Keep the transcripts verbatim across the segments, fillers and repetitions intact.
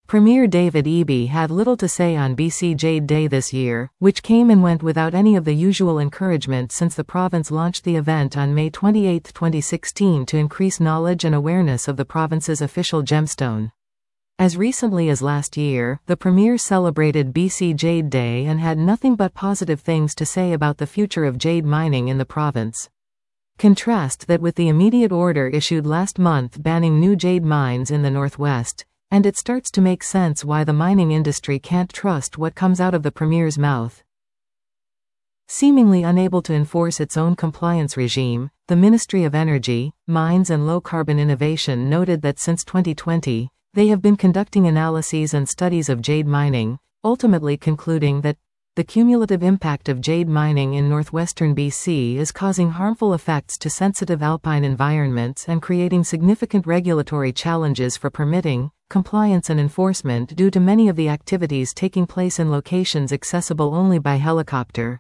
Premier David Eby had little to say on B C Jade Day this year, which came and went without any of the usual encouragement since the province launched the event on May twenty-eighth, twenty sixteen to increase knowledge and awareness of the province's official gemstone. As recently as last year, the Premier celebrated B C Jade Day and had nothing but positive things to say about the future of jade mining in the province. Contrast that with the immediate order issued last month banning new jade mines in the northwest, and it starts to make sense why the mining industry can't trust what comes out of the Premier's mouth. Seemingly unable to enforce its own compliance regime, the Ministry of Energy, Mines and Low-Carbon Innovation noted that since twenty twenty, they have been conducting analyses and studies of jade mining, ultimately concluding that the cumulative impact of jade mining in northwestern B C is causing harmful effects to sensitive alpine environments and creating significant regulatory challenges for permitting, compliance and enforcement due to many of the activities taking place in locations accessible only by helicopter.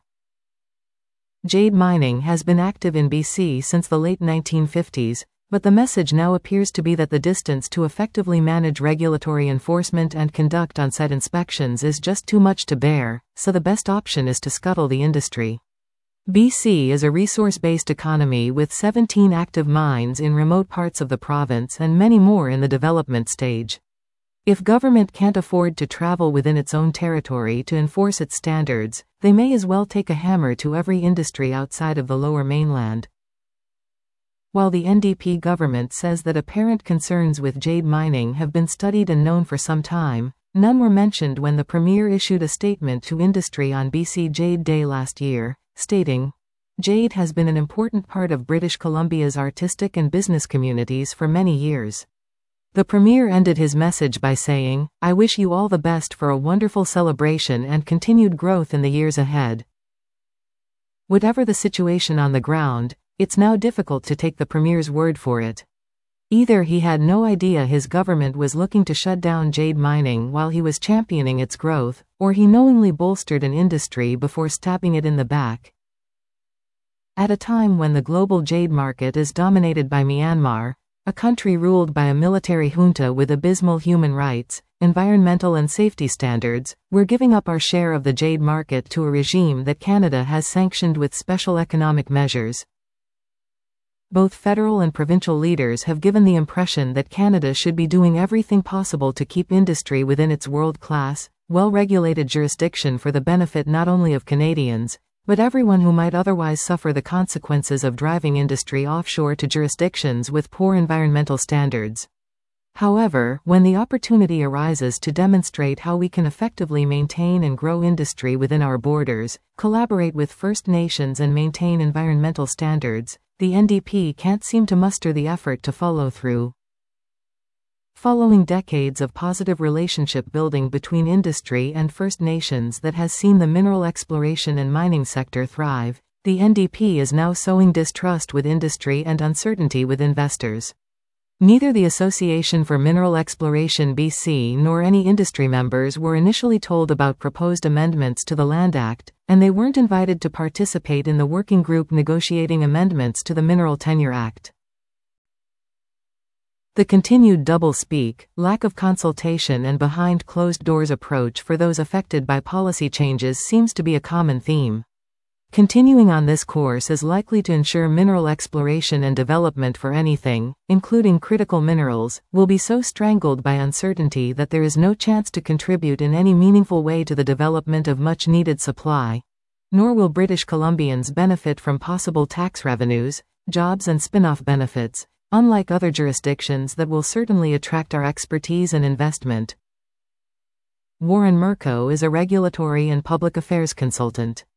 Jade mining has been active in B C since the late nineteen fifties, but the message now appears to be that the distance to effectively manage regulatory enforcement and conduct on-site inspections is just too much to bear, so the best option is to scuttle the industry. B C is a resource-based economy with seventeen active mines in remote parts of the province and many more in the development stage. If government can't afford to travel within its own territory to enforce its standards, they may as well take a hammer to every industry outside of the Lower Mainland. While the N D P government says that apparent concerns with jade mining have been studied and known for some time, none were mentioned when the Premier issued a statement to industry on B C Jade Day last year, stating, "Jade has been an important part of British Columbia's artistic and business communities for many years." The Premier ended his message by saying, "I wish you all the best for a wonderful celebration and continued growth in the years ahead." Whatever the situation on the ground, it's now difficult to take the Premier's word for it. Either he had no idea his government was looking to shut down jade mining while he was championing its growth, or he knowingly bolstered an industry before stabbing it in the back. At a time when the global jade market is dominated by Myanmar, a country ruled by a military junta with abysmal human rights, environmental and safety standards, we're giving up our share of the jade market to a regime that Canada has sanctioned with special economic measures. Both federal and provincial leaders have given the impression that Canada should be doing everything possible to keep industry within its world-class, well-regulated jurisdiction for the benefit not only of Canadians, but everyone who might otherwise suffer the consequences of driving industry offshore to jurisdictions with poor environmental standards. However, when the opportunity arises to demonstrate how we can effectively maintain and grow industry within our borders, collaborate with First Nations and maintain environmental standards, the N D P can't seem to muster the effort to follow through. Following decades of positive relationship building between industry and First Nations that has seen the mineral exploration and mining sector thrive, the N D P is now sowing distrust with industry and uncertainty with investors. Neither the Association for Mineral Exploration B C nor any industry members were initially told about proposed amendments to the Land Act, and they weren't invited to participate in the working group negotiating amendments to the Mineral Tenure Act. The continued double-speak, lack of consultation and behind-closed-doors approach for those affected by policy changes seems to be a common theme. Continuing on this course is likely to ensure mineral exploration and development for anything, including critical minerals, will be so strangled by uncertainty that there is no chance to contribute in any meaningful way to the development of much-needed supply. Nor will British Columbians benefit from possible tax revenues, jobs and spin-off benefits, unlike other jurisdictions that will certainly attract our expertise and investment. Warren Murko is a regulatory and public affairs consultant.